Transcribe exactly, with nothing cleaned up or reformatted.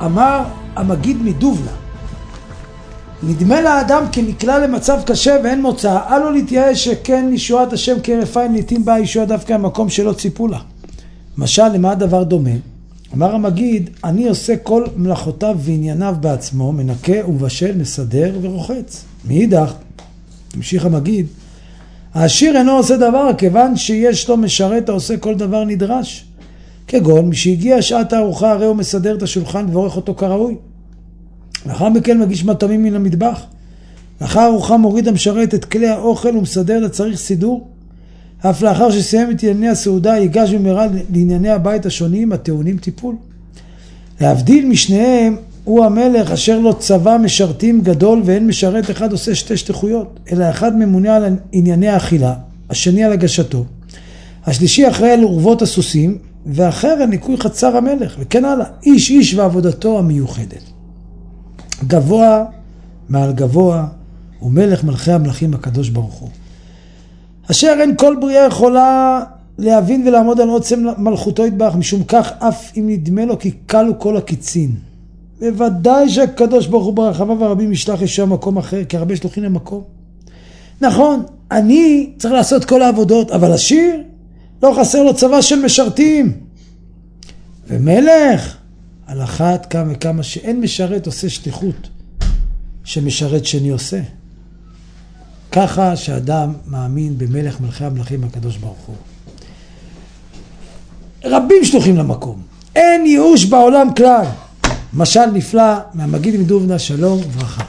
אמר המגיד מדובנה, נדמה לאדם כי נקלע למצב קשה ואין מוצא, אל לו להתייאש שכן ישועת השם כהרף עין, לעתים באה ישועה דווקא במקום שלא ציפו לה. משל למה הדבר דומה? אמר המגיד, אני עושה כל מלאכותיו וענייניו בעצמו, מנקה ומבשל, מסדר ורוחץ. מאידך, המשיך המגיד, העשיר אינו עושה דבר כיוון שיש לו משרת העושה כל דבר נדרש. כגון, משהגיע שעת הארוחה הרי הוא מסדר את השולחן ועורך אותו כראוי. לאחר מכן מגיש מטעמים מן המטבח. לאחר הארוחה מוריד המשרת את כלי האוכל ומסדר לצריך סידור. אף לאחר שסיים את ענייני הסעודה ייגש במהרה לענייני הבית השונים הטעונים טיפול. להבדיל משניהם הוא המלך אשר לו צבא משרתים גדול ואין משרת אחד עושה שתי שליחויות, אלא אחד ממונה על ענייני האכילה, השני על הגשתו, השלישי אחראי על אורוות הסוסים, ואחר על ניקוי חצר המלך, וכן הלאה, איש איש ועבודתו המיוחדת. גבוה מעל גבוה ומלך מלכי המלכים הקדוש ברוך הוא. אשר אין כל בריאה יכולה להבין ולעמוד על עוצם מלכותו יתברך, משום כך אף אם נדמה לו כי קלו כל הקיצין. בוודאי שהקדוש ברוך הוא ברחמיו הרבים ישלח ישר מקום אחר, כי הרבה שלוחים למקום. נכון, אני צריך לעשות כל העבודות, אבל עשיר לא חסר לו צבא של משרתים. ומלך, על אחת כמה וכמה שאין משרת עושה שליחות שמשרת שני עושה. ככה שאדם מאמין במלך מלכי המלכים הקדוש ברוך הוא. רבים שלוחים למקום. אין ייאוש בעולם כלל. משל נפלא מהמגיד מדובנה, שלום וברכה.